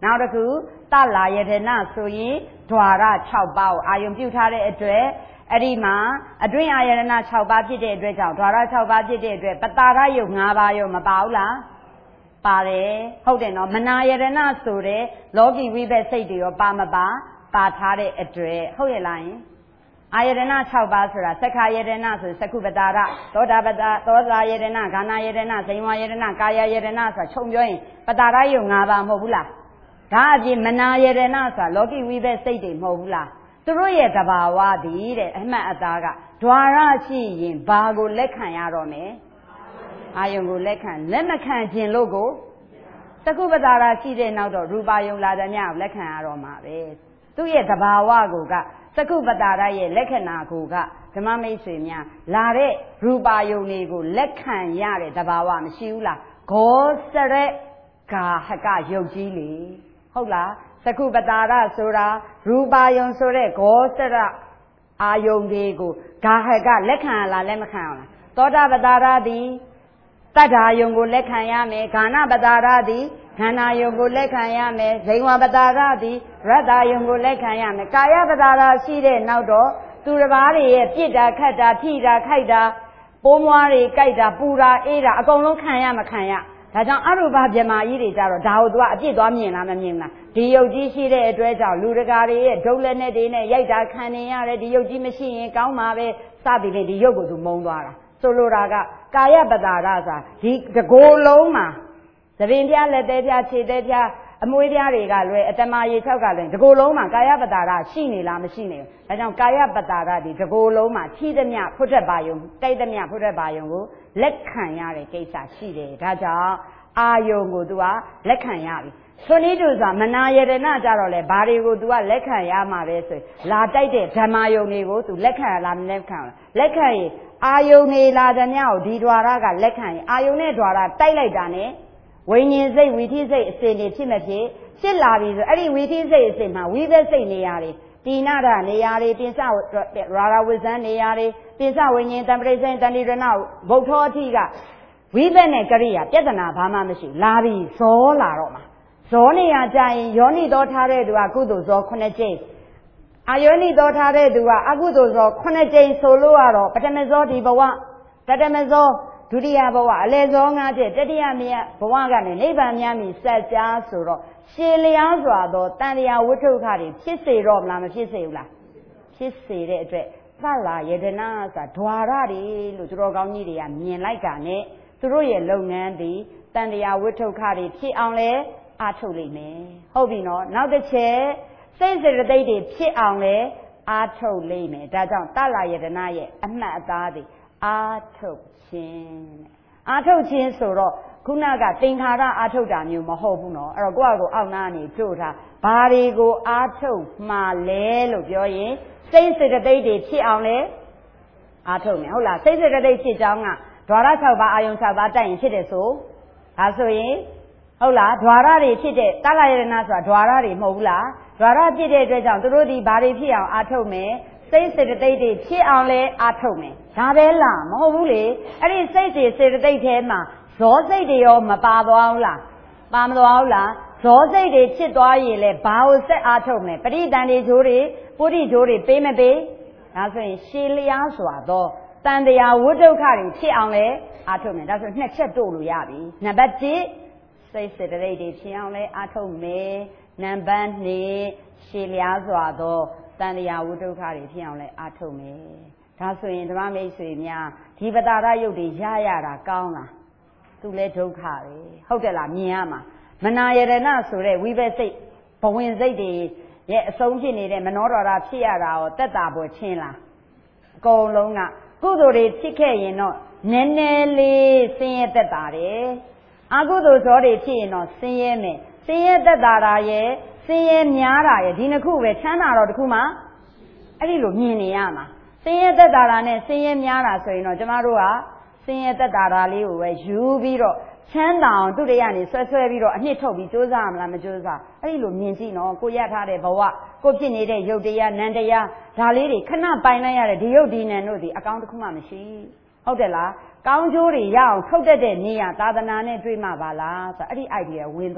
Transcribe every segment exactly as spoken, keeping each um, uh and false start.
နောက်တစ်ခုတလာယတနာဆိုရင်ဓွာရ၆ပါးကိုအာယုံပြုထားတဲ့အတွက်အဲ့ဒီမှာအတွင်းအာယတနာ၆ပါးဖြစ်တဲ့အတွက်ကြောင့်ဓွာရ၆ပါးဖြစ်တဲ့အတွက်ပတာရယုတ်၅ပါးရောမပါဘူးလားပါတယ်ဟုတ်တယ်နော်မနာယတနာဆိုတဲ့လောကီဝိဘက်စိတ်တွေရောပါမပါပါထားတဲ့အတွက်ဟုတ်ရဲ့လားယင်အာယတနာ၆ပါးဆိုတာသက္ခာယတနာဆိုသက္ခုပတာရသောတာပတာသောတာယတနာဂာနာယတနာဇိဝယတနာကာယယတနာဆိုတာခြုံပြောရင်ပတာရယုတ်၅ပါးမဟုတ်ဘူးလားဒါအပြင်မနာယတနာဆိုတာလောကီဝိဘက်စိတ်တွေမဟုတ်ဘူးလားသူတို့ရဲ့တဘာဝသည်တဲ့အမှတ်အသားကဓွာရရှိရင်ဘာကိုလက်ခံရတော့မယ်အာယုံကိုလက်ခံလက်မခံခြင်းလို့ကိုသက္ကုပတာရရှိတဲ့နောက်တော့ရူပါယုံလာတဲ့မြကိုလက်ခံရတော့မှာပဲသူ့ရဲ့တဘာဝကိုကသက္ကုပတာရရဲ့လက္ခဏာကိုကဓမ္မမိတ်ဆွေများလာတဲ့ရူပါယုံတွေကိုလက်ခံရတဲ့တဘာဝမရှိဘူးလားဂောစရက်ဂါဟကယုတ်ကြီးလေဟုတ်လားသက္ကုပတာရဆိုတာရူပါယုံဆိုတဲ့ဂောစရအာယုံတွေကိုဂါဟကလက်ခံရလားလက်မခံရလားသောတာပတာရသည်တတ္ထာယုံကိုလက်ခံရမယ်ဂာနပတာရသည်ခန္ဓာယုံကိုလက်ခံရမယ်ဇိဝပတာရသည်ရတ္တယုံကိုလက်ခံရမယ်ကာယပတာရရှိတဲ့နောက်တော့သူတစ်ပါးတွေရဲ့ပြစ်တာခတ်တာထိတာခိုက်တာပိုးမွားတွေကြိုက်တာပူတာအေးတာအကုန်လုံးခံရမခံရဒါကြောင့်အရူပဗြဟ္မာကြီးတွေကြတော့ဒါကိုသူကအပြစ်သွားမြင်လားမမြင်လားဒီယုတ်ကြီးရှိတဲ့အတွက်ကြောင့်လူတကာတွေရဲ့ဒုလက်နဲ့တွေနဲ့ရိုက်တာခံနေရတယ်ဒီယုတ်ကြီးမရှိရင်ကောင်းမှာပဲစသည်ဖြင့်ဒီယုတ်ကိုသူမုံသွားတာဆိုလိုတာကကာယပတာရဆိုတာဒီတကိုယ်လုံးမှာသပင်ပြလက်သေးပြခြေသေးပြအမွေးပြားတွေကလွယ်အတမရေ၆ကလည်းတကိုယ်လုံးမှာကာယပတာရရှိနေလားမရှိနေဘူးဒါကြောင့်ကာယပတာရဒီတကိုယ်လုံးမှာထိသမျှဖွတ်ထွက်ပါယုံတိုက်သမျှဖွတ်ထွက်ပါယုံကိုလက်ခံရတဲ့ကိစ္စရှိတယ်ဒါကြောင့်အာယုံကိုသူကလက်ခံရပြီဆိုနည်းတူဆိုတာမနာယတနာကြတော့လေဘာတွေကိုသူကလက်ခံရမှာပဲဆိုရင်လာတိုက်တဲ့ဓမ္မယုံတွေကိုသူလက်ခံရလားမလက်ခံလားလက်ခံရင်အာယုန်နေလာတဲ့မြောက်ဒီဓွာရကလက်ခံရင်အာယုန်နဲ့ဓွာရတိုက်လိုက်တာနဲ့ဝိညာဉ်စိတ်ဝိသိစိတ်အစဉ်တွေဖြစ်မဖြစ်ဖြစ်လာပြီဆိုအဲ့ဒီဝိသိစိတ်အစဉ်မှာဝိသက်စိတ်နေရာတွေတိနာဒနေရာတွေပြင်စရာရာဝိဇ္ဇန်နေရာတွေပြင်စဝိညာဉ်တံပရိစ္ဆေတန်တိရဏဗုဒ္ဓောအထိကဝိသက်နဲ့ကရိယာပြဿနာဘာမှမရှိလာပြီဇောလာတော့မှာဇောနေရာကြရင်ယောနိတော်ထားတဲ့သူကကုသိုလ်ဇောခုနှစ်ကျိန်းအာယောနိတော်ထားတဲ့သူကအကုသိုလ်ဇောခုနှစ်ကျိန်းဆိုလို့ရတော့ပထမဇောဒီဘဝတတမဇောဒုတိယဘဝအလယ်ဇောငါးချက်တတိယမြတ်ဘဝကနေနိဗ္ဗာန်များမည်စัจ जा ဆိုတော့ရှည်လျားစွာသောတန်တရားဝိထုခတွေဖြစ်စေတော့မလားမဖြစ်စေဘူးလားဖြစ်စေတဲ့အတွက်သလယတနာဆိုတာဓွာရတွေလို့သူတော်ကောင်းကြီးတွေကမြင်လိုက်တာနဲ့သူတို့ရဲ့လုပ်ငန်းသည်တန်တရားဝိထုခတွေဖြစ်အောင်လဲအားထုတ်လိမ့်မယ်ဟုတ်ပြီနော်နောက်တစ်ချက်စိတ်စေတသိက်တွေဖြစ်အောင်လဲအားထုတ်လိမ့်မယ်ဒါကြောင့်တလယတနာရဲ့အမှတ်အသားတွေအားထုတ်ခြင်းအားထုတ်ခြင်းဆိုတော့ခုနကသင်္ခါရအားထုတ်တာမျိုးမဟုတ်ဘူးနော်အဲ့တော့ကိုယ့်အကိုအောက်နာကနေတို့ထားဘာတွေကိုအားထုတ်မှလဲလို့ပြောရင်စိတ်စေတသိက်တွေဖြစ်အောင်လဲအားထုတ်မယ်ဟုတ်လားစိတ်စေတသိက်ဖြစ်ကြောင်းကဓွာရ၆ပါးအာယုံ၆ပါးတိုက်ရင်ဖြစ်တယ်ဆိုဒါဆိုရင်ဟုတ်လားဓွာရတွေဖြစ်တဲ့တလယတနာဆိုတာဓွာရတွေမဟုတ်ဘူးလားဓွာရဖြစ်တဲ့အတွက်ကြောင့်သူတို့ဒီဘာတွေဖြစ်အောင်အားထုတ်မယ်စိတ်စေတသိက်တွေဖြစ်အောင်လဲအားထုတ်မယ်ဒါပဲလားမဟုတ်ဘူးလေအဲ့ဒီစိတ်တွေစေတသိက်ထဲမှာဇောစိတ်တွေရောမပါသွားဘူးလားပါမသွားဘူးလားဇောစိတ်တွေဖြစ်သွားရင်လဲဘာကိုဆက်အားထုတ်မယ်ပရိသန္တိဂျိုးတွေပုရိဂျိုးတွေပေးမပေးဒါဆိုရင်ရှည်လျားစွာသောတန်တရားဝိဒုက္ခတွေဖြစ်အောင်လဲအားထုတ်မယ်ဒါဆိုနှစ်ချက်တို့လို့ရပြီနံပါတ်တစ်စိတ်စေတသိက်တွေဖြစ်အောင်လဲအားထုတ်မယ်နံပါတ်နှစ်ရှည်လျားစွာသောတန်တရားဝိဒုက္ခတွေဖြစ်အောင်လဲအားထုတ်မယ်ဒါဆိုရင်ဓမ္မမိတ်ဆွေများဒီပတာရယုတ်တွေရရတာကောင်းလားသူလဲဒုက္ခပဲဟုတ်တယ်လားမြင်ရမှာမနာယတနာဆိုတဲ့ဝိဘက်စိတ်ဘဝင်စိတ်တွေရဲ့အဆုံးဖြစ်နေတဲ့မနောဒရဖြစ်ရတာရောတက်တာပေါ်ချင်းလားအကုန်လုံးကကုသိုလ်တွေဖြစ်ခဲ့ရင်တော့နည်းနည်းလေးဆင်းရဲတက်တာတယ်အကုသိုလ်ဇောတွေဖြစ်ရင်တော့ဆင်းရဲမယ်ဆင်းရဲတက်တာတာရဲ့ဆင်းရဲများတာရဲ့ဒီနှစ်ခုပဲချမ်းသာတော့တစ်ခုမှအဲ့ဒီလိုမြင်နေရမှာဆင်းရဲတက်တာတာနဲ့ဆင်းရဲများတာဆိုရင်တော့ကျမတို့ကဆင်းရဲတက်တာတာလေးကိုပဲယူပြီးတော့ချမ်းသာအောင်သူတွေကနေဆွဲဆွဲပြီးတော့အနှစ်ထုတ်ပြီးစူးစမ်းမလားမစူးစမ်းအဲ့ဒီလိုမြင်ကြည့်နော်ကိုရထားတဲ့ဘဝကိုဖြစ်နေတဲ့ယုတ်တရားနံတရားဒါလေးတွေခဏပိုင်လိုက်ရတဲ့ဒီယုတ်ဒီနံတို့ဒီအကောင်းတစ်ခုမှမရှိဟုတ်တယ်လားကောင်းကျိုးတွေရအောင်ထုတ်တတ်တဲ့နေရသာသနာနဲ့တွေ့မှပါလားဆိုအဲ့ဒီ idea ဝင်သွား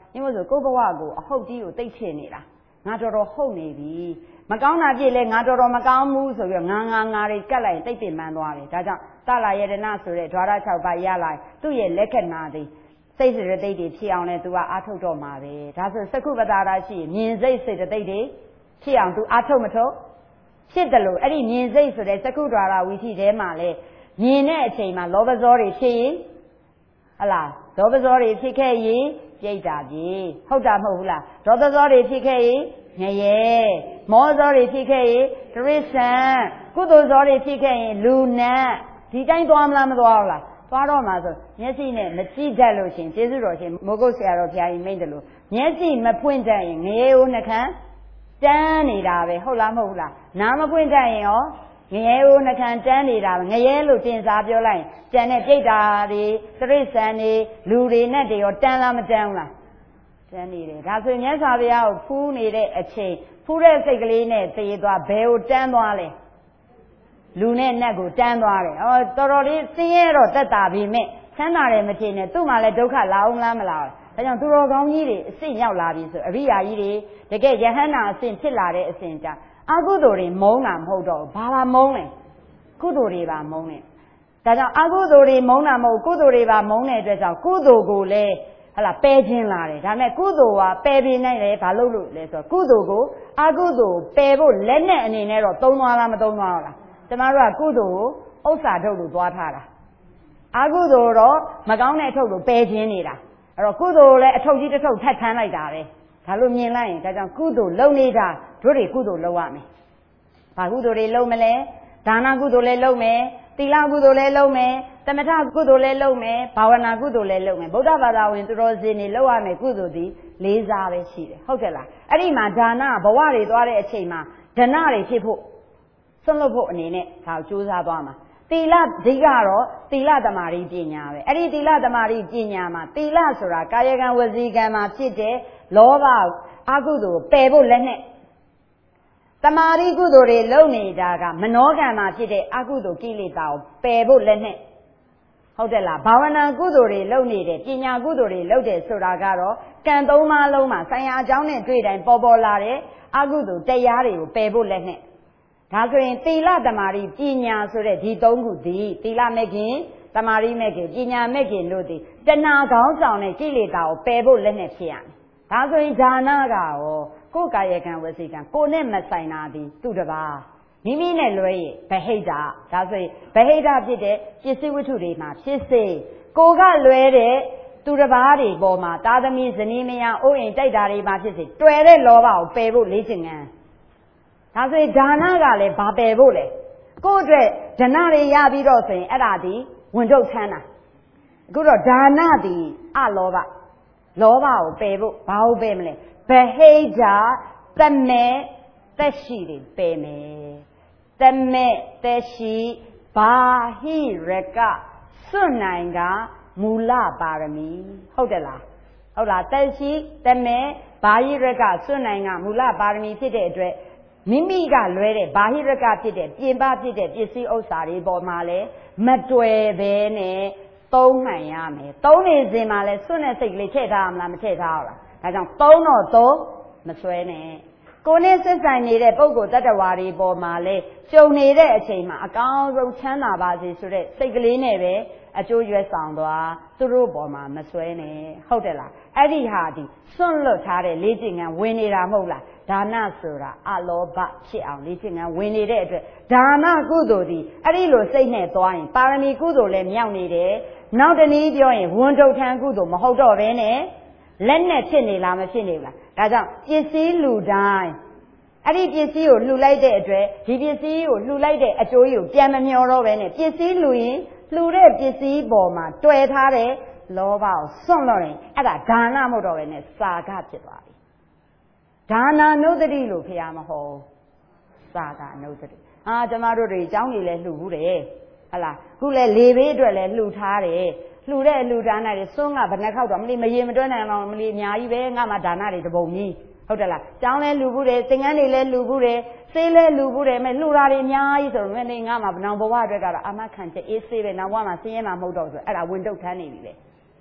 因为ဆိုကိုယ့်ဘဝကိုအဟုတ်ကြီးကိုသိချင်နေတာငါတော်တော်ဟုတ်နေပြီမကောင်းတာပြည့်လဲငါတော်တော်မကောင်းဘူးဆိုပြီးငါငါငါတွေကတ်လိုက်တိတ်ပင်ပန်းသွားတယ်ဒါကြောင့်တလာယတနာဆိုတဲ့ဓဝရ၆ပါးရလာသူ့ရဲ့လက္ခဏာတွေစိတ်စေတသိက်တွေဖြစ်အောင်လဲသူကအားထုတ်တော့မှာပဲဒါဆိုစကုပ္ပတာရရှိမြင်စိတ်စေတသိက်တွေဖြစ်အောင်သူအားထုတ်မထုတ်ဖြစ်တယ်လို့အဲ့ဒီမြင်စိတ်ဆိုတဲ့စကုဒ္ဒရာဝိသိထဲမှာလဲမြင်တဲ့အချိန်မှာလောဘဇောတွေဖြစ်ရင်ဟလားဒေါဘဇောတွေဖြစ်ခဲ့ရင်ပြိတ္တာပြေဟုတ်တာမဟုတ်ဘူးလားဒေါသဇောတွေဖြစ်ခဲ့ရင်ငရဲမောဇောတွေဖြစ်ခဲ့ရင်တရိစ္ဆာန်ကုသိုလ်ဇောတွေဖြစ်ခဲ့ရင်လူနတ်ဒီတိုင်းသွားမလားမသွားဘူးလားသွားတော့မှာဆိုမျက်စိနဲ့မကြည့်တတ်လို့ရှင်ကျေးဇူးတော်ရှင်မိုးကုတ်ဆရာတော်ဘုရားကြီးမိန့်တယ်လို့မျက်စိမဖွင့်တတ်ရင်ငရဲဦးနှခမ်းတန်းနေတာပဲဟုတ်လားမဟုတ်ဘူးလားနားမဖွင့်တတ်ရင်ရောငရဲဦးနှခမ်းတန်းနေတာပဲငရဲလို့တင်စားပြောလိုက်ရင်ကျန်တဲ့ပြိတ္တာတွေတရိစ္ဆာန်တွေလူတွေနဲ့တွေရောတန်းလားမတန်းဘူးလားတန်းနေတယ်ဒါဆိုမြတ်စွာဘုရားကိုဖူးနေတဲ့အချိန်ဖူးတဲ့စိတ်ကလေးနဲ့သေသွားဘယ်ကိုတန်းသွားလဲလူနဲ့နတ်ကိုတန်းသွားတယ်ဟောတော်တော်လေးဆင်းရဲတော့တက်တာပြီမဲ့ချမ်းသာတယ်မထင်နဲ့သူ့မှာလည်းဒုက္ခလာအောင်လားမလားဒါကြောင့်သူတော်ကောင်းကြီးတွေအစ်ရောက်လာပြီဆိုအရိယာကြီးတွေတကယ်ယဟန္တာအစ်ဖြစ်လာတဲ့အစဉ်ကြအကုသိုလ်တွေမုန်းတာမဟုတ်တော့ဘာပါမုန်းလဲကုသိုလ်တွေပါမုန်းတယ်ဒါကြောင့်အကုသိုလ်တွေမုန်းတာမဟုတ်ကုသိုလ်တွေပါမုန်းတဲ့အတွက်ကြောင့်ကုသိုလ်ကိုလည်းဟလာပယ်ခြင်းလာတယ်ဒါမဲ့ကုသိုလ်ကပယ်ပြနိုင်တယ်ဘာလို့လို့လဲဆိုတော့ကုသိုလ်ကိုအကုသိုလ်ပယ်ဖို့လက်နဲ့အနေနဲ့တော့သုံးသွားလားမသုံးသွားဘူးလားကျမတို့ကကုသိုလ်ကိုဥစ္စာထုတ်လို့သွားထားတာအကုသိုလ်တော့မကောင်းတဲ့အထုတ်လို့ပယ်ခြင်းနေတာအဲ့တော့ကုသိုလ်လည်းအထုတ်ကြီးတစ်ထုတ်ထပ်ထမ်းလိုက်တာပဲဒါလို့မြင်လိုက်ရင်ဒါကြောင့်ကုသိုလ်လုပ်နေတာတို့တွေကုသိုလ်လုပ်ရမယ်ဘာကုသိုလ်တွေလုပ်မလဲဒါနကုသိုလ်လည်းလုပ်မယ်သီလကုသိုလ်လည်းလုပ်မယ်သမထကုသိုလ်လည်းလုပ်မယ်ဘာဝနာကုသိုလ်လည်းလုပ်မယ်ဗုဒ္ဓဘာသာဝင်သူတော်စင်တွေလုပ်ရမယ်ကုသိုလ်ဒီလေးစားပဲရှိတယ်ဟုတ်ကဲ့လားအဲ့ဒီမှာဒါနဘဝတွေသွားတဲ့အချိန်မှာဒဏတွေဖြစ်ဖို့ဆွန့်လွတ်ဖို့အနေနဲ့ဒါကိုကြိုးစားသွားမှာသီလဒီကတော့သီလသမารိပညာပဲအဲ့ဒီသီလသမารိပညာမှာသီလဆိုတာကာယကံဝစီကံမှာဖြစ်တဲ့လောဘအကုသိုလ်ပယ်ဖို့လက်နဲ့တမာရီကုသိုလ်တွေလုပ်နေတာကမနောကံမှာဖြစ်တဲ့အကုသိုလ်ကိလေသာကိုပယ်ဖို့လက်နဲ့ဟုတ်တယ်လားဘာဝနာကုသိုလ်တွေလုပ်နေတယ်ပညာကုသိုလ်တွေလုပ်တယ်ဆိုတာကတော့ကံသုံးပါးလုံးမှာဆိုင်ရာအကြောင်းနဲ့တွေ့တိုင်းပေါ်ပေါ်လာတဲ့အကုသိုလ်တရားတွေကိုပယ်ဖို့လက်နဲ့ဒါဆိုရင်သီလတမာရီပညာဆိုတဲ့ဒီသုံးခုဒီသီလမဲ့ခင်တမာရီမဲ့ခင်ပညာမဲ့ခင်တို့ဒီတဏှာကောင်းဆောင်တဲ့ကိလေသာကိုပယ်ဖို့လက်နဲ့ဖြစ်ရမယ်ဒါဆိုရင်ဒါနကရောကိုယ်ကာယကံဝစီကံကိုနဲ့မဆိုင်တာဒီသူတပါမိမိနဲ့လွဲရင်ဗဟိတဒါဆိုရင်ဗဟိတဖြစ်တဲ့ပစ္စည်းဝတ္ထုတွေမှာဖြစ်စေကိုကလွဲတဲ့သူတပါတွေပေါ်မှာတာသမီဇနီးမယားအိုးအိမ်တိုက်တာတွေမှာဖြစ်စေတွယ်တဲ့လောဘကိုပယ်ဖို့လေ့ကျင့်ငန်းဒါဆိုရင်ဒါနကလည်းဘာပယ်ဖို့လဲကိုယ့်အတွက်ဒဏတွေရပြီးတော့ဆိုရင်အဲ့ဒါဒီဝင်ထုတ်ချမ်းတာအခုတော့ဒါနဒီအလောဘလောဘကိုပယ်ဖို့ဘာကိုပယ်မလဲဗဟိတသမေသက်ရှိတွေပယ်မယ်သမေသက်ရှိဘာဟိရကစွန့်နိုင်ကမူလပါရမီဟုတ်တယ်လားဟုတ်လားသက်ရှိသမေဘာဟိရကစွန့်နိုင်ကမူလပါရမီဖြစ်တဲ့အတွက်မိမိကလွဲတဲ့ဘာဟိရကဖြစ်တဲ့ပြင်ပဖြစ်တဲ့ပစ္စည်းဥစ္စာတွေပေါ်မှာလဲမတွေ့ဘဲနဲ့သုံးနိုင်ရမယ်သုံးနေစဉ်မှာလဲစွန့်တဲ့စိတ်ကလေးထည့်ထားရမလားမထည့်ထားဘူးလားဒါကြောင့်သုံးတော့သုံးမဆွဲနဲ့ကိုနဲ့ဆက်ဆိုင်နေတဲ့ပုဂ္ဂိုလ်တ attva တွေပေါ်မှာလဲကြုံနေတဲ့အချိန်မှာအကောင်းဆုံးချမ်းသာပါစေဆိုတဲ့စိတ်ကလေးနဲ့ပဲအကျိုးရွယ်ဆောင်သွားသူတို့ပေါ်မှာမဆွဲနဲ့ဟုတ်တယ်လားအဲ့ဒီဟာဒီစွန့်လွတ်ထားတဲ့လေ့ကျင့်ခန်းဝင်နေတာမဟုတ်လားဒါနဆိုတာအလောဘဖြစ်အောင်လေ့ကျင့်ခန်းဝင်နေတဲ့အတွက်ဒါနကုသိုလ်ဒီအဲ့ဒီလိုစိတ်နဲ့သွားရင်ပါရမီကုသိုလ်လည်းမြောက်နေတယ်နောက်တနည်းပြောရင်ဝန်ထုတ်ထမ်းကုသိုလ်မဟုတ်တော့ဘဲနဲ့လက်နဲ့ဖြစ်နေလားမဖြစ်နေဘူးလားဒါကြောင့်ပစ္စည်းလူတိုင်းအဲ့ဒီပစ္စည်းကိုလှူလိုက်တဲ့အတွက်ဒီပစ္စည်းကိုလှူလိုက်တဲ့အကျိုးကိုပြန်မမျောတော့ဘဲနဲ့ပစ္စည်းလှူရင်လှူတဲ့ပစ္စည်းပေါ်မှာတွေ့ထားတဲ့လောဘကိုစွန့်လို့ရင်အဲ့ဒါဒါနမဟုတ်တော့ဘဲနဲ့စာကဖြစ်သွားပြီဒါနာနုဒတိလို့ဖျားမဟုတ်စာကနုဒတိအာကျမတို့တွေအကြောင်းကြီးလဲလှူဘူးတယ်ဟလားခုလဲလေဘေးအတွက်လဲလှူထားတယ်လှူတဲ့လှူဒါနတွေစွန်းကဘယ်နှခေါက်တော့မလီမရေမတွဲနိုင်အောင်မလီအများကြီးပဲငါမှဒါနတွေတပုံကြီးဟုတ်တယ်လားကျောင်းလဲလှူဘူးတယ်သင်္ကန်းတွေလဲလှူဘူးတယ်ဆေးလဲလှူဘူးတယ်မဲ့လှူတာတွေအများကြီးဆိုတော့မင်းငါမှဘနောင်ဘဝအတွက်ကတော့အမခံချက်အေးဆေးပဲနောက်ဘဝမှာဆင်းရဲမှာမဟုတ်တော့ဆိုအဲ့ဒါဝင်တုတ်ထမ်းနေပြီပဲ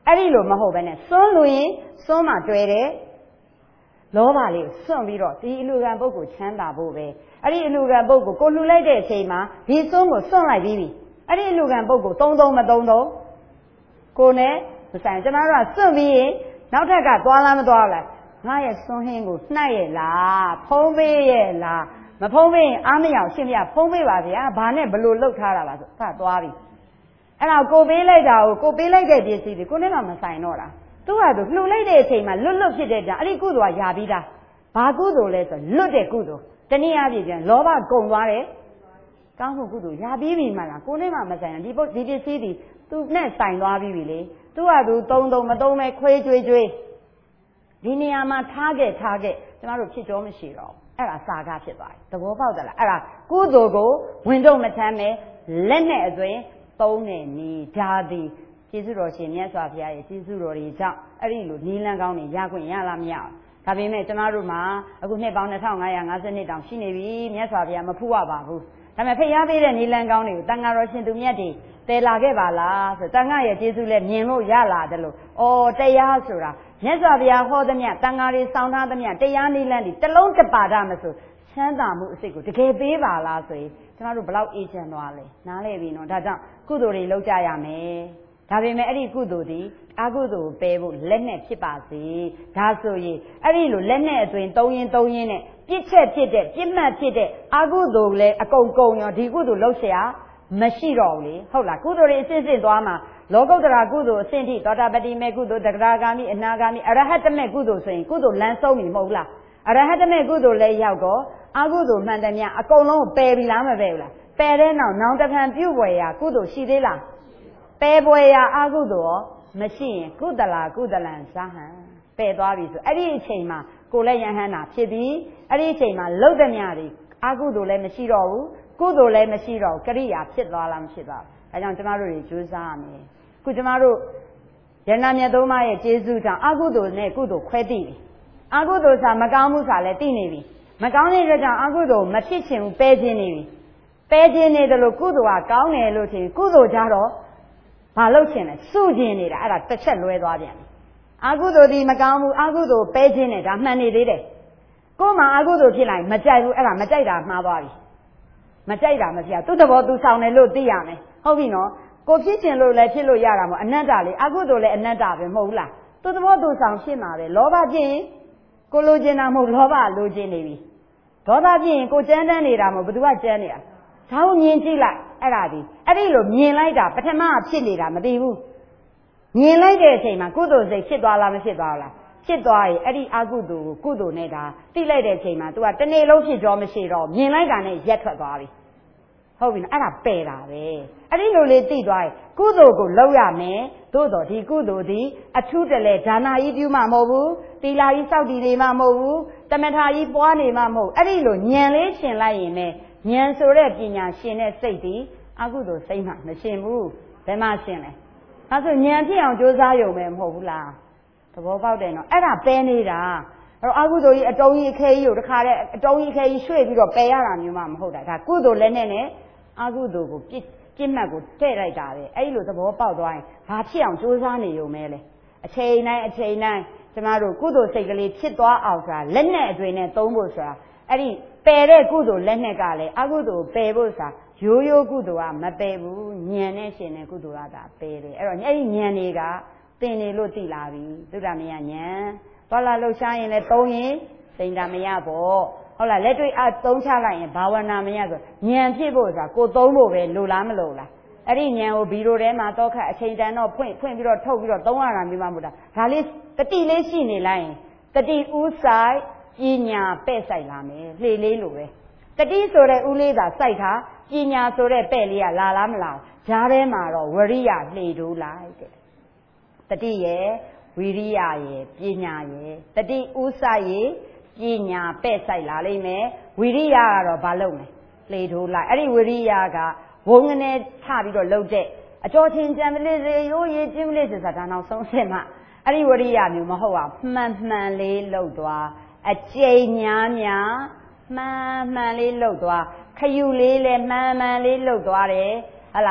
အဲ့ဒီလိုမဟုတ်ဘဲနဲ့စွန့်လို့ရင်စွန့်မှတွေ့တယ်လောဘလေးကိုစွန့်ပြီးတော့ဒီအလူကံပုဂ္ဂိုလ်ချမ်းသာဖို့ပဲအဲ့ဒီအလူကံပုဂ္ဂိုလ်ကိုလှူလိုက်တဲ့အချိန်မှာဒီစွန့်ကိုစွန့်လိုက်ပြီးပြီအဲ့ဒီအလူကံပုဂ္ဂိုလ်သုံးသုံးမသုံးသုံးကိုနဲ့မဆိုင်ကျွန်တော်တို့ကစွန့်ပြီးရင်နောက်ထပ်ကသွားလားမသွားလားငါရဲ့စွန့်ဟင်းကိုနှိုက်ရဲ့လားဖုံးပေးရဲ့လားမဖုံးပေးရင်အားမရအောင်ရှင်းပြဖုံးပေးပါဗျာဘာနဲ့ဘလို့လှုပ်ထားတာပါဆိုစသွားပြီအဲ့တော့ကိုပေးလိုက်တာကိုကိုပေးလိုက်တဲ့ပစ္စည်းတွေကိုနဲ့မှမဆိုင်တော့တာသူ့ဟာသူလှူလိုက်တဲ့အချိန်မှာလွတ်လွတ်ဖြစ်တဲ့ကြောင့်အဲ့ဒီကုသိုလ်ကယာပြီးသားဘာကုသိုလ်လဲဆိုလွတ်တဲ့ကုသိုလ်တနည်းအားဖြင့်ပြန်လောဘကုန်သွားတယ်ကောင်းမှုကုသိုလ်ယာပြီးပြီမှလားကိုနဲ့မှမဆိုင်ဒီပုဒီပစ္စည်းဒီသူနဲ့ဆိုင်သွားပြီလေသူ့ဟာသူတုံတုံမတုံမဲခွေးကြွေးကြွေးဒီနေရာမှာထားခဲ့ထားခဲ့ကျမတို့ဖြစ်ကြောမရှိတော့အဲ့ဒါစာကားဖြစ်သွားတယ်သဘောပေါက်သလားအဲ့ဒါကုသိုလ်ကိုဝင်တော့မထမ်းပဲလက်နဲ့အသွင်သုံးတဲ့နေဒါသည်ကျေးဇူးတော်ရှင်မြတ်စွာဘုရားရဲ့ကျေးဇူးတော်တွေကြောင့်အဲ့ဒီလိုနီးလန်းကောင်းနေရခွင့်ရလားမရဘူးဒါပေမဲ့ကျမတို့မှာအခုနှစ်ပေါင်းနှစ်ထောင်ငါးရာငါးสิบနှစ်တောင်ရှိနေပြီမြတ်စွာဘုရားမဖူးရပါဘူးဒါပေမဲ့ဖိတ်ရပေးတဲ့နီးလန်းကောင်းတွေကိုတန်ဃာတော်ရှင်သူမြတ်တွေတည်လာခဲ့ပါလားဆိုတန်ဃာရဲ့ကျေးဇူးလည်းမြင်လို့ရလာတယ်လို့ဩတရားဆိုတာမြတ်စွာဘုရားဟောသမျှတန်ဃာတွေစောင့်ထားသမျှတရားနီးလန်းတွေတလုံးတပါဒမဆိုချမ်းသာမှုအစိတ်ကိုတကယ်ပေးပါလားဆိုရင်ကျမတို့ဘလောက်အေးချမ်းသွားလဲနားလဲပြီနော်ဒါကြောင့်ကုသိုလ်တွေလုပ်ကြရမယ်ဒါပေမဲ့အဲ့ဒီကုသိုလ်ဒီအကုသိုလ်ကိုပယ်ဖို့လက်နဲ့ဖြစ်ပါစေဒါဆိုရင်အဲ့ဒီလိုလက်နဲ့အသွင်သုံးရင်းသုံးရင်းနဲ့ပြစ်ချက်ဖြစ်တဲ့ပြစ်မှတ်ဖြစ်တဲ့အကုသိုလ်လည်းအကုန်ကုန်ရောဒီကုသိုလ်လုပ်เสียမရှိတော့ဘူးလေဟုတ်လားကုသိုလ်တွေအစစ်စစ်သွားမှာလောကုတ္တရာကုသိုလ်အစစ်ထိသောတာပတိမေကုသိုလ်တဂရဂာမိအနာဂာမိအရဟတမေကုသိုလ်ဆိုရင်ကုသိုလ်လမ်းဆုံးပြီမဟုတ်လားအရဟတမေကုသိုလ်လည်းရောက်တော့အကုသိုလ်မှန်တယ်များအကုန်လုံးကိုပယ်ပြီလားမပယ်ဘူးလားပယ်တဲ့နောက်နောင်တဖန်ပြုတ်ွယ်ရာကုသိုလ်ရှိသေးလားပယ်ပွယ်ရာအကုသိုလ်ရောမရှိရင်ကုသလာကုသလံဇာဟံပယ်သွားပြီဆိုအဲ့ဒီအချိန်မှာကိုလည်းယဟန္တာဖြစ်ပြီးအဲ့ဒီအချိန်မှာလုတ်သမျှတွေအကုသိုလ်လည်းမရှိတော့ဘူးကုသိုလ်လည်းမရှိတော့ကရိယာဖြစ်သွားလားမဖြစ်သွားဘူးဒါကြောင့်ကျမတို့တွေကြိုးစားရမယ်ခုကျမတို့ယန္နာမြတ်သုံးပါးရဲ့ကျေးဇူးကြောင့်အကုသိုလ်နဲ့ကုသိုလ်ခွဲသိပြီအကုသိုလ်ဆိုတာမကောင်းမှုဆိုတာလည်းသိနေပြီမကောင်းတဲ့အတွက်ကြောင့်အကုသိုလ်မဖြစ်ချင်ဘူးပယ်ခြင်းနေပြီပယ်ခြင်းနေတယ်လို့ကုသိုလ်ကကောင်းတယ်လို့ထင်ကုသိုလ်ကြတော့ဘာလုပ်ချင်လဲစုခြင်းနေတာအဲ့ဒါတစ်ချက်လွဲသွားပြန်ပြီအကုသိုလ်ဒီမကောင်းဘူးအကုသိုလ်ပယ်ခြင်းနဲ့ဒါမှန်နေသေးတယ်ကိုယ်မှာအကုသိုလ်ဖြစ်လိုက်မကြိုက်ဘူးအဲ့ဒါမကြိုက်တာမှားသွားပြီမကြိုက်တာမဖြစ်ဘူးသူ့တဘောသူဆောင်တယ်လို့သိရမယ်ဟုတ်ပြီနော်ကိုဖြစ်ချင်လို့လည်းဖြစ်လို့ရတာမဟုတ်အနတ္တလေအကုသိုလ်လည်းအနတ္တပဲမဟုတ်ဘူးလားသူ့တဘောသူဆောင်ဖြစ်မှာပဲလောဘဖြစ်ရင်ကိုလိုချင်တာမဟုတ်လောဘလိုချင်နေပြီဒေါသဖြစ်ရင်ကိုကြမ်းတမ်းနေတာမဟုတ်ဘသူကကြမ်းနေတာဒါကိုမြင်ကြည့်လိုက်အဲ့ဒါဒီအဲ့ဒီလိုမြင်လိုက်တာပထမဖြစ်နေတာမသိဘူးမြင်လိုက်တဲ့အချိန်မှာကုသိုလ်စိတ်ဖြစ်သွားလားမဖြစ်သွားလားဖြစ်သွားရင်အဲ့ဒီအကုသိုလ်ကိုကုသိုလ်နဲ့ဒါတိလိုက်တဲ့အချိန်မှာ तू ကတနေ့လုံးဖြစ်ကြောမရှိတော့မြင်လိုက်တာနဲ့ရက်ထွက်သွားပြီဟုတ်ပြီနော်အဲ့ဒါပယ်တာပဲအဲ့ဒီလိုလေးသိသွားရင်ကုသိုလ်ကိုလုပ်ရမယ်သို့တော်ဒီကုသိုလ်ဒီအထူးတလဲဒါနာကြီးပြုမှမဟုတ်ဘူးသီလကြီးစောင့်တည်နေမှမဟုတ်ဘူးတမထာကြီးပွားနေမှမဟုတ်အဲ့ဒီလိုဉာဏ်လေးရှင်လိုက်ရင်လည်းဉာဏ်ဆိုတဲ့ပညာရှင်တဲ့စိတ်ဒီအကုသိုလ်စိတ်မှမရှင်ဘူးဘယ်မှရှင်လဲဒါဆိုဉာဏ်ဖြစ်အောင်ကြိုးစားရုံပဲမဟုတ်ဘူးလားသဘောပေါက်တယ်နော်အဲ့ဒါပယ်နေတာအဲ့တော့အကုသိုလ်ကြီးအတုံးကြီးအခဲကြီးကိုတခါတည်းအတုံးကြီးအခဲကြီးရွှေ့ပြီးတော့ပယ်ရတာမျိုးမှမဟုတ်တာဒါကုသိုလ်လည်းနဲ့နဲ့အကုသိုလ်ကိုပြစ်ပြစ်မှတ်ကိုတဲ့လိုက်တာပဲအဲ့ဒီလိုသဘောပေါက်သွားရင်ဘာဖြစ်အောင်ကြိုးစားနေရုံပဲလေအချိန်တိုင်းအချိန်တိုင်းကျမတို့ကုသိုလ်စိတ်ကလေးဖြစ်သွားအောင်ဆိုတာလက်နဲ့အတွေ့နဲ့သုံးဖို့ဆိုတာအဲ့ဒီပယ်တဲ့ကုသိုလ်လက်နဲ့ကလည်းအကုသိုလ်ပယ်ဖို့ဆိုတာရိုးရိုးကုသိုလ်ကမပယ်ဘူးဉာဏ်နဲ့ရှင်တဲ့ကုသိုလ်ကသာပယ်တယ်အဲ့တော့အဲ့ဒီဉာဏ်တွေကသင်နေလို့သိလာပြီသုဒ္ဓမယဉာဏ်သွားလာလှုပ်ရှားရင်လည်းသုံးရင်သိန္ဒမယပေါ့ဟုတ်လားလက်တွေ့အသုံးချလိုက်ရင်ဘာဝနာမယဆိုဉာဏ်ဖြစ်ဖို့ဆိုတာကိုသုံးဖို့ပဲလိုလားမလိုလားအဲ့ဒီဉာဏ်ကိုဗီဒီယိုထဲမှာတော့ခတ်အချိန်တန်တော့ဖွင့်ဖွင့်ပြီးတော့ထုတ်ပြီးတော့သုံးရတာမျိုးမှမဟုတ်တာဒါလေးတတိလေးရှိနေလိုက်ရင်တတိဥဆိုင်ပညာပဲ့ဆိုင်လာမယ်လှေလေးလိုပဲတတိဆိုတဲ့ဥလေးသာစိုက်ထားပညာဆိုတဲ့ပဲ့လေးကလာလားမလားဂျားထဲမှာတော့ဝရိယလှေတိုးလိုက်တဲ့တတိရဲ့ဝိရိယရဲ့ပညာရဲ့တတိဥဆိုင်ရဲ့ပညာပဲ့ဆိုင်လာလိမ့်မယ်ဝိရိယကတော့ဘာလုပ်မလဲလှေထိုးလိုက်အဲ့ဒီဝိရိယကဝုန်းကနေထပြီးတော့လှုပ်တဲ့အကျော်ချင်းကြံမလေးစေရိုးရည်ကျင်းမလေးစေဆိုတာနောက်ဆုံးဆင့်မှအဲ့ဒီဝိရိယမျိုးမဟုတ်ပါမှန်မှန်လေးလှုပ်သွားအကျိန်များများမှန်မှန်လေးလှုပ်သွားခယူလေးလည်းမှန်မှန်လေးလှုပ်သွားတယ်ဟလား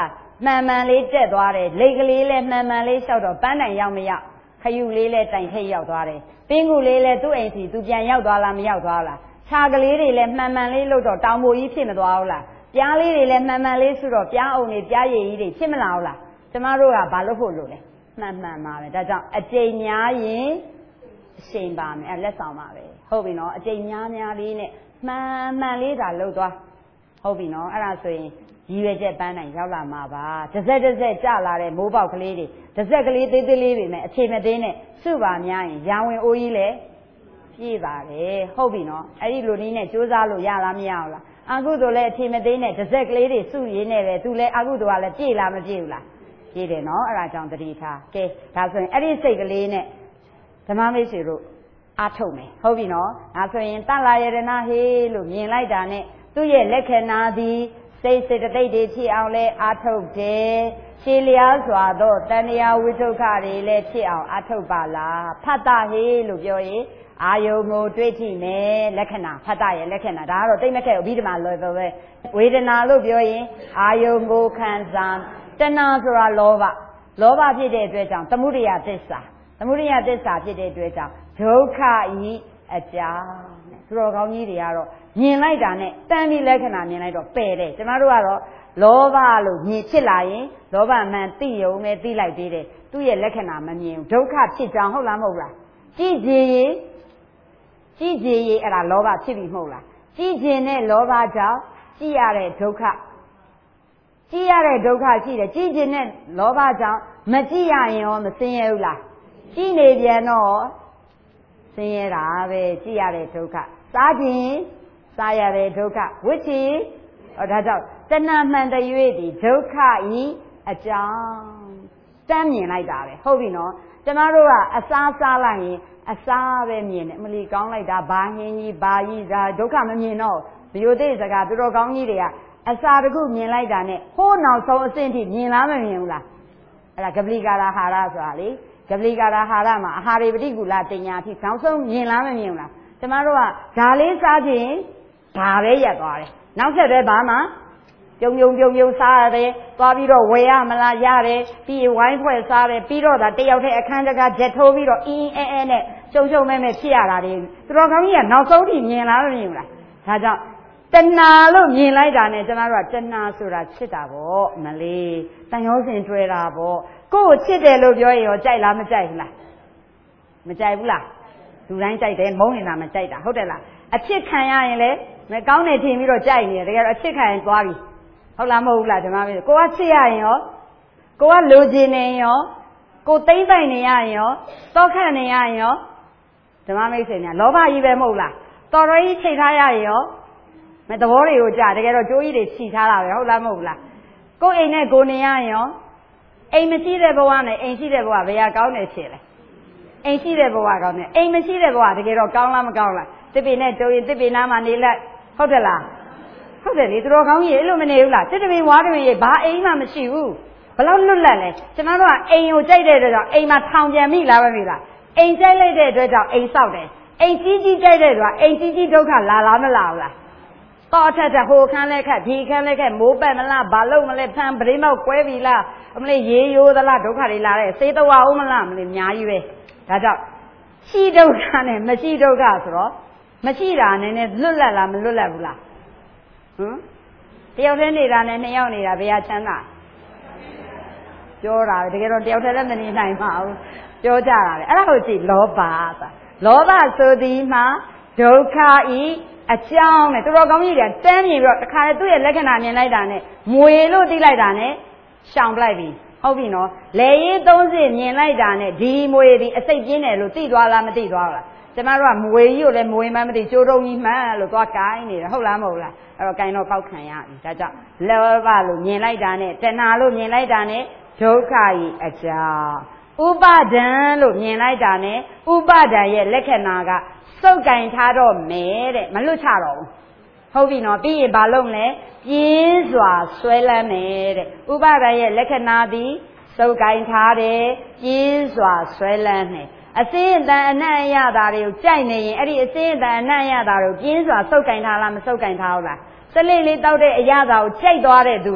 မှန်မှန်လေးတက်သွားတယ်လေကလေးလည်းမှန်မှန်လေးလျှောက်တော့ပန်းတိုင်ရောက်မရောက်ခယူလေးလည်းတိုင်ထိပ်ရောက်သွားတယ်ပင်ကူလေးလည်းသူ့အိမ်စီသူပြန်ရောက်သွားလားမရောက်သွားလားခြာကလေးတွေလည်းမှန်မှန်လေးလို့တော့တောင်မိုကြီးဖြစ်မသွားဘူးလားပြားလေးတွေလည်းမှန်မှန်လေးဆိုတော့ပြားအောင်တွေပြားရည်ကြီးတွေဖြစ်မလာဘူးလားကျမတို့ကဘာလို့ဖို့လို့လဲမှန်မှန်ပါပဲဒါကြောင့်အကျိန်များရင်အရှိန်ပါမယ်အဲလက်ဆောင်ပါပဲဟုတ်ပြီနော်အကျိန်များများလေးနဲ့မှန်မှန်လေးသာလှုပ်သွားဟုတ်ပြီနော်အဲ့ဒါဆိုရင်ရည်ရွယ်ချက်ပန်းနိုင်ရောက်လာမှာပါတစ်စက်တစ်စက်ကြလာတဲ့မိုးပေါက်ကလေးတွေတစ်စက်ကလေးသေးသေးလေးတွေနဲ့အခြေမသေးနဲ့စုပါများရင်ရောင်ဝင်အိုးကြီးလည်းပြည့်ပါတယ်ဟုတ်ပြီနော်အဲ့ဒီလိုနည်းနဲ့စူးစမ်းလို့ရလားမရဘူးလားအခုဆိုလဲအခြေမသေးနဲ့တစ်စက်ကလေးတွေစုရင်းနဲ့ပဲသူလဲအခုတို့ကလည်းပြည့်လားမပြည့်ဘူးလားပြည့်တယ်နော်အဲ့ဒါကြောင့်တတိထားကဲဒါဆိုရင်အဲ့ဒီစိတ်ကလေးနဲ့ဓမ္မမိတ်ဆွေတို့အားထုတ်မယ်ဟုတ်ပြီနော်ဒါဆိုရင်တန်လာယရဏဟေးလို့မြင်လိုက်တာနဲ့သူ့ရဲ့လက္ခဏာသည်စိတ်စေတသိက်တွေဖြစ်အောင်လဲအားထုတ်တယ်ရှည်လျားစွာသောတဏှာဝိသုခတွေလည်းဖြစ်အောင်အားထုတ်ပါလားဖတ်တာဟေးလို့ပြောရင်အာယုံကိုတွေးကြည့်မယ်လက္ခဏာဖတ်တာရဲ့လက္ခဏာဒါကတော့တိတ်မခက်ဘူးပြီးဒီမှာလွယ်ပဲဝေဒနာလို့ပြောရင်အာယုံကိုခံစားတဏှာဆိုတာလောဘလောဘဖြစ်တဲ့အတွက်ကြောင့်သမုဒယသစ္စာသမုဒယသစ္စာဖြစ်တဲ့အတွက်ကြောင့်ဒုက္ခဤအကြောင်းသူတော်ကောင်းကြီးတွေကတော့မြင်လိုက်တာနဲ့တန်ပြီးလက္ခဏာမြင်လိုက်တော့ပယ်တယ်ကျမတို့ကတော့လောဘလို့မြင်ဖြစ်လာရင်လောဘမှန်သိရုံနဲ့သိလိုက်သေးတယ်သူ့ရဲ့လက္ခဏာမမြင်ဘူးဒုက္ခဖြစ်ကြောင်းဟုတ်လားမဟုတ်လားကြည့်ကြည်ရင်ကြည့်ကြည်ရင်အဲ့ဒါလောဘဖြစ်ပြီမဟုတ်လားကြည့်ခြင်းနဲ့လောဘကြောင့်ကြည့်ရတဲ့ဒုက္ခကြည့်ရတဲ့ဒုက္ခရှိတယ်ကြည့်ခြင်းနဲ့လောဘကြောင့်မကြည့်ရရင်ရောမစင်းရဘူးလားကြည့်နေပြန်တော့ဆင်းရဲတာပဲကြည့်ရတဲ့ဒုက္ခစားခြင်းစားရတဲ့ဒုက္ခဝိချီဟောဒါကြောင့်တဏှာမှန်တရွေ့ဒီဒုက္ခဤအကြောင်းတမ်းမြင်လိုက်တာပဲဟုတ်ပြီနော်ကျမတို့ကအစားစားလိုက်ရင်အစားပဲမြင်တယ်အမလီကောင်းလိုက်တာဘာဟင်းကြီးဘာကြီးဒါဒုက္ခမမြင်တော့ဘယိုသေးစကားသူတော်ကောင်းကြီးတွေကအစာတခုမြင်လိုက်တာနဲ့ဟိုးနောက်ဆုံးအဆင့်ထိမြင်လားမမြင်ဘူးလားအဲ့ဒါဂပလီကာရဟာရဆိုတာလေဂပလီကာရဟာရမှာအာဟာရပฏิကူလတင်ညာအထိနောက်ဆုံးမြင်လားမမြင်ဘူးလားကျမတို့ကဒါလေးစားခြင်းဒါပဲရက်သွားတယ်နောက်ဆက်တွဲဘာမှပြုံပြုံပြုံပြုံစားရတယ်သွားပြီးတော့ဝယ်ရမလားရတယ်ပြီးဝိုင်းဖွဲ့စားတယ်ပြီးတော့ဒါတယောက်တည်းအခန်းတကားဂျက်ထိုးပြီးတော့အင်းအဲအဲနဲ့ကျုံကျုံမဲမဲဖြစ်ရတာတွေသူတော်ကောင်းကြီးကနောက်ဆုံးထိမြင်လားမမြင်ဘူးလားဒါကြောင့်တဏှာလို့မြင်လိုက်တာနဲ့ကျမတို့ကတဏှာဆိုတာချစ်တာပေါ့မလေးတန်ရုံးစင်တွေ့တာပေါ့ကိုယ့်ကိုချစ်တယ်လို့ပြောရင်ရောကြိုက်လားမကြိုက်ဘူးလားမကြိုက်ဘူးလားလူတိုင်းကြိုက်တယ်မုန်းနေတာမကြိုက်တာဟုတ်တယ်လားအချစ်ခံရရင်လေမကောင်းတယ်ထင်ပြီးတော့ကြိုက်နေတယ်တကယ်တော့အချစ်ခံရင်သွားပြီဟုတ်လားမဟုတ်ဘူးလားဓမ္မပဲကိုကချစ်ရရင်ရောကိုကလိုချင်နေရောကိုသိမ့်ဆိုင်နေရရင်ရောတောခန့်နေရရင်ရောဓမ္မမိတ်ဆွေများလောဘကြီးပဲမဟုတ်လားတော်တော်ကြီးချိန်ထားရရင်ရောမသဘောတွေကိုကြာတကယ်တော့ကြိုးကြီးတွေခြိထားတာပဲဟုတ်လားမဟုတ်ဘူးလားကိုအိမ်နဲ့ကိုနေရရင်ရောအိမ်မရှိတဲ့ဘဝနဲ့အိမ်ရှိတဲ့ဘဝဘယ်ဟာကောင်းတယ်ဖြစ်လဲအိမ်ရှိတဲ့ဘဝကောင်းတယ်အိမ်မရှိတဲ့ဘဝတကယ်တော့ကောင်းလားမကောင်းလားတစ်ပေနဲ့တိုးရင်တစ်ပေနားမှာနေလိုက်ဟုတ်တယ်လားဟုတ်တယ်လေသူတော်ကောင်းကြီးအဲ့လိုမနေဘူးလားတစ်တပေဝါတပေရေဘာအိမ်မှမရှိဘူးဘလောက်လွတ်လပ်လဲကျွန်တော်တို့ကအိမ်ကိုကြိုက်တဲ့အတွက်ကြောင့်အိမ်မှာထောင်ပြန်မိလားမမိလားအိမ်ကြိုက်လိုက်တဲ့အတွက်ကြောင့်အိမ်ဆောက်တယ်အိမ်ကြီးကြီးကြိုက်တဲ့အတွက်အိမ်ကြီးကြီးဒုက္ခလာလားမလာဘူးလားတော့ထက်ထက်ဟိုခန်းလဲခက်ဒီခန်းလဲခက်မိုးပတ်မလားဘာလို့မလဲဖမ်းပရိမောက်ကွဲပြီလားအမလေးရေရိုးသလားဒုက္ခတွေလာတဲ့စေးတော်အောင်မလားမလေးအများကြီးပဲဒါကြောင့်ရှိဒုက္ခနဲ့မရှိဒုက္ခဆိုတော့မရှိတာနည်းနည်းလွတ်လပ်လားမလွတ်လပ်ဘူးလားဟမ်တယောက်တည်းနေတာနဲ့နှစ်ယောက်နေတာဘယ်ဟာချမ်းသာပြောတာပဲတကယ်တော့တယောက်တည်းလည်းမနေနိုင်ပါဘူးပြောကြတာပဲအဲ့ဒါကိုကြည့်လောဘဆိုတာလောဘဆိုသည်မှာဒုက္ခဤအကြောင်းနဲ့သူတော်ကောင်းကြီးတွေကတန်းမြင်ပြီးတော့တခါလေသူ့ရဲ့လက္ခဏာမြင်လိုက်တာနဲ့မွေလို့သိလိုက်တာနဲ့ရှောင်ပလိုက်ပြီဟုတ်ပြီနော်လေရေးသုံးစစ်မြင်လိုက်တာနဲ့ဒီမွေဒီအစိတ်ပြင်းတယ်လို့သိသွားလားမသိသွားဘူးလားကျမတို့ကမွေကြီးကိုလည်းမွေမှန်းမသိကျိုးတုံးကြီးမှန်းလို့သွားကိုင်းနေတယ်ဟုတ်လားမဟုတ်လားအဲ့တော့ကိုင်းတော့ကောက်ခံရပြီဒါကြောင့်လောဘလို့မြင်လိုက်တာနဲ့တဏှာလို့မြင်လိုက်တာနဲ့ဒုက္ခကြီးအကြောင်းဥပါဒံလို့မြင်လိုက်တာနဲ့ဥပါဒံရဲ့လက္ခဏာကစုပ်ကင်ထားတော့မယ်တဲ့မလွတ်ချတော့ဘူးဟုတ်ပြီနော်ပြီးရင်ဘာလုပ်လဲပြင်းစွာဆွဲလန်းမယ်တဲ့ဥပါဒံရဲ့လက္ခဏာသည်စုပ်ကင်ထားတယ်ပြင်းစွာဆွဲလန်းတယ်အစင်းအတန်အနံ့ရတာတွေကိုကြိုက်နေရင်အဲ့ဒီအစင်းအတန်အနံ့ရတာတွေကိုပြင်းစွာစုပ်ကင်ထားလားမစုပ်ကင်ထားဘူးလားစလိတ်လေးတောက်တဲ့အရသာကိုကြိုက်သွားတဲ့သူက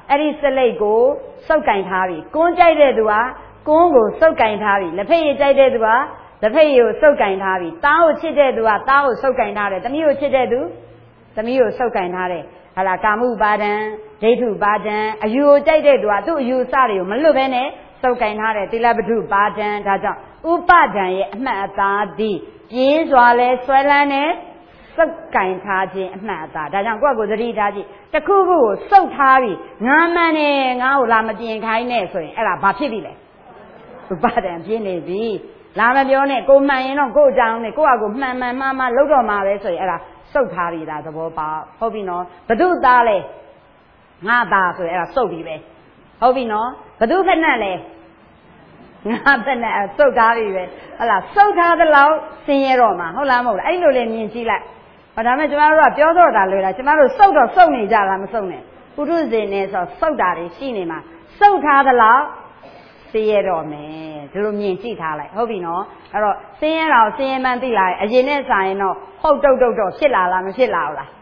အဲ့ဒီစလိတ်ကိုစုပ်ကင်ထားပြီကွန်းကြိုက်တဲ့သူကကွန်းကိုစုပ်ကင်ထားပြီလက်ဖက်ရည်ကြိုက်တဲ့သူကလက်ဖက်ရည်ကိုစုပ်ကင်ထားပြီသားကိုချစ်တဲ့သူကသားကိုစုပ်ကင်ထားတယ်သမီးကိုချစ်တဲ့သူသမီးကိုစုပ်ကင်ထားတယ်ဟာလားကာမှုပါဒံဒိဋ္ဌုပါဒံအယူကိုကြိုက်တဲ့သူကသူ့အယူအဆတွေကိုမလွတ်ဘဲနဲ့စုပ်ကင်ထားတယ်သီလပတုပါဒံဒါကြောင့်ဥပဒံရဲ့အမှတ်အသားသည်ပြင်းစွာလဲဆွဲလန်းတဲ့စုပ်ကင်ထားခြင်းအမှတ်အသားဒါကြောင့်ကိုယ့်ကိုယ်သတိထားကြည့်တခုခုကိုစုပ်ထားပြီးငါမှန်တယ်ငါ့ကိုလာမပြင်ခိုင်းနဲ့ဆိုရင်အဲ့ဒါဘာဖြစ်ပြီလဲဥပဒံပြင်းနေပြီလာမပြောနဲ့ကိုမှန်ရင်တော့ကို့အကြောင်းနဲ့ကိုယ့်အကိုမှန်မှန်မှားမှားလောက်တော့မှာပဲဆိုရင်အဲ့ဒါစုပ်ထားပြီလားသဘောပေါက်ဟုတ်ပြီနော်ဘု து သားလဲငါသားဆိုရင်အဲ့ဒါစုပ်ပြီပဲဟုတ်ပြီနော်ဘု து ဖက်နဲ့လဲငါဖက်နဲ့စုပ်ထားပြီပဲဟုတ်လားစုပ်ထားသလောက်ဆင်းရဲတော့မှာဟုတ်လားမဟုတ်လားအဲ့လိုလေမြင်ကြည့်လိုက်ဟောဒါမဲ့ကျမတို့ကပြောတော့တာလွယ်တာကျမတို့စုပ်တော့စုပ်နေကြလားမစုပ်နဲ့ပုထုဇဉ်နဲ့ဆိုစုပ်တာတွေရှိနေမှာစုပ်ထားသလောက်ဆင်းရဲတော့မယ်ဒီလိုမြင်ကြည့်ထားလိုက်ဟုတ်ပြီနော်အဲ့တော့ဆင်းရဲတော့ဆင်းရဲမှန်းသိလာရင်အရင်နဲ့ဆိုင်ရင်တော့ဟုတ်တုတ်တုတ်တော့ဖြစ်လာလားမဖြစ်လာဘူးလား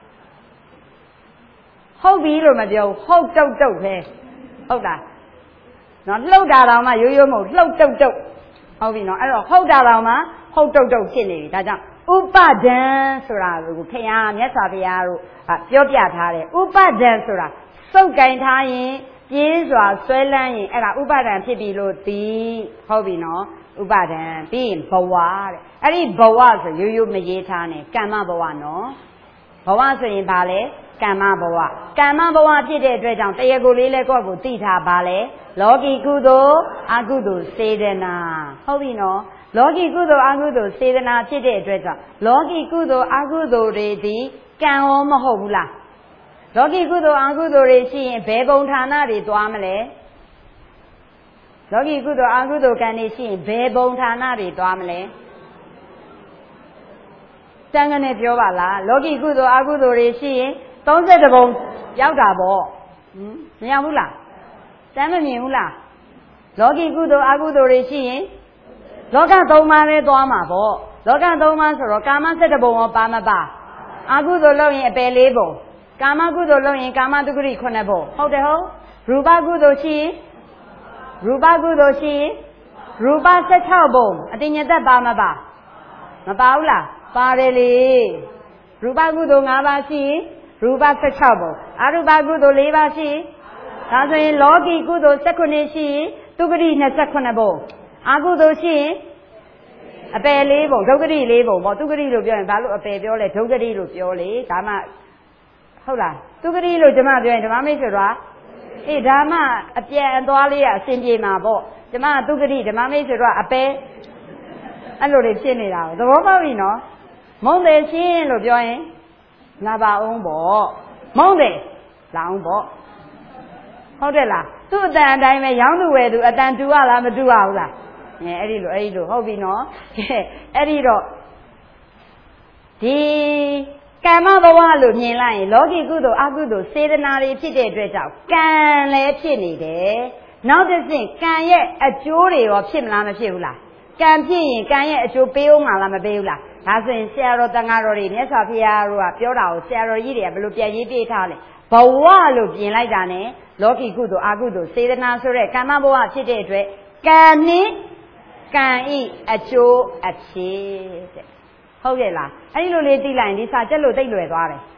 ဟုတ်ပြီလို့မပြောဘူးဟုတ်တုတ်တုတ်ပဲဟုတ်တာနော်လှုပ်တာတော့မှရိုးရိုးမဟုတ်လှုပ်တုတ်တုတ်ဟုတ်ပြီနော်အဲ့တော့ဟုတ်တာတော့မှဟုတ်တုတ်တုတ်ဖြစ်နေပြီဒါကြောင့်ဥပဒံဆိုတာကိုခင်ဗျာမြတ်စွာဘုရားတို့ပြောပြထားတယ်ဥပဒံဆိုတာစုပ်ကင်ထားရင်ပြင်းစွာဆွဲလန်းရင်အဲ့ဒါဥပါဒံဖြစ်ပြီလို့သိဟုတ်ပြီနော်ဥပါဒံပြီးရင်ဘဝတဲ့အဲ့ဒီဘဝဆိုရိုးရိုးမရေးထားနဲ့ကမ္မဘဝနော်ဘဝဆိုရင်ဘာလဲကမ္မဘဝကမ္မဘဝဖြစ်တဲ့အတွက်ကြောင့်တရားကိုလေးလဲကိုယ့်ကိုသိထားပါလဲလောကီကုသိုလ်အကုသိုလ်စေတနာဟုတ်ပြီနော်လောကီကုသိုလ်အကုသိုလ်စေတနာဖြစ်တဲ့အတွက်ကြောင့်လောကီကုသိုလ်အကုသိုလ်တွေဒီကံရောမဟုတ်ဘူးလားလောကီကုသိုလ်အကုသိုလ်တွေရှိရင်ဘယ်ဘုံဌာနတွေသွားမလဲလောကီကုသိုလ်အကုသိုလ်ကံတွေရှိရင်ဘယ်ဘုံဌာနတွေသွားမလဲတန်ကနေပြောပါလားလောကီကုသိုလ်အကုသိုလ်တွေရှိရင်သုံးဆယ်ဘုံရောက်တာပေါ့ဟင်မရောက်ဘူးလားတမ်းမမြင်ဘူးလားလောကီကုသိုလ်အကုသိုလ်တွေရှိရင်လောကသုံးပါးပဲသွားမှာပေါ့လောကသုံးပါးဆိုတော့ကာမဆယ်ဘုံရောပါမပါအကုသိုလ်လုပ်ရင်အပယ်လေးဘုံကာမကုသိုလ်လုပ်ရင်ကာမတုဂရိခုနှစ်ဘုံဟုတ်တယ်ဟုတ်ရူပကုသိုလ်ရှိရူပကုသိုလ်ရှိရူပဆယ်၆ဘုံအတင်ညသက်ပါမပါမပါဘူးလားပါတယ်လေရူပကုသိုလ်၅ပါးရှိရူပဆယ်၆ဘုံအရူပကုသိုလ်၄ပါးရှိဒါဆိုရင်လောကီကုသိုလ်၁၈ရှိတုဂရိ၂၈ဘုံအကုသိုလ်ရှိအပယ်လေးဘုံဒုက္ခတိလေးဘုံပေါ့တုဂရိလို့ပြောရင်ဘာလို့အပယ်ပြောလဲဒုက္ခတိလို့ပြောလေဒါမှဟုတ်လားတုဂတိလို့ကျမပြောရင်ဓမ္မမိတ်ဆွေတို့အေးဒါမှအပြန်အသွားလေးကအစဉ်ပြေမှာပေါ့ကျမတုဂတိဓမ္မမိတ်ဆွေတို့အပယ်အဲ့လိုတွေဖြစ်နေတာကိုသဘောပေါက်ပြီနော်မုံတယ်ရှင်းလို့ပြောရင်လာပါအောင်ပေါ့မုံတယ်လာအောင်ပေါ့ဟုတ်တယ်လားသူ့အတန်အတိုင်းပဲရောင်းသူဝယ်သူအတန်တူရလားမတူရဘူးလားအဲအဲ့ဒီလိုအဲ့ဒီလိုဟုတ်ပြီနော်ကဲအဲ့ဒီတော့ဒီကမ္မဘဝလို့မြင်လိုက်ရင်လောကီကုသိုလ်အကုသိုလ်စေတနာတွေဖြစ်တဲ့အတွက်ကြောင့်ကံလည်းဖြစ်နေတယ်နောက်တစ်ဆင့်ကံရဲ့အကျိုးတွေရောဖြစ်မလားမဖြစ်ဘူးလားကံဖြစ်ရင်ကံရဲ့အကျိုးပေးဦးမှာလားမပေးဘူးလားဒါဆိုရင်ဆရာတော်တန်ဃာတော်တွေမြတ်စွာဘုရားတို့ကပြောတာကိုဆရာတော်ကြီးတွေကဘယ်လိုပြန်ရေးပေးထားလဲဘဝလို့ပြင်လိုက်တာ ਨੇ လောကီကုသိုလ်အကုသိုလ်စေတနာဆိုတဲ့ကမ္မဘဝဖြစ်တဲ့အတွက်ကံနှင့်ကံဤအကျိုးအဖြစ်တဲ့ဟုတ်ရဲ့လားအဲ့ဒီလိုလေးသိလိုက်ရင်ဒီစာချက်လို့သိလွယ်သွားတယ်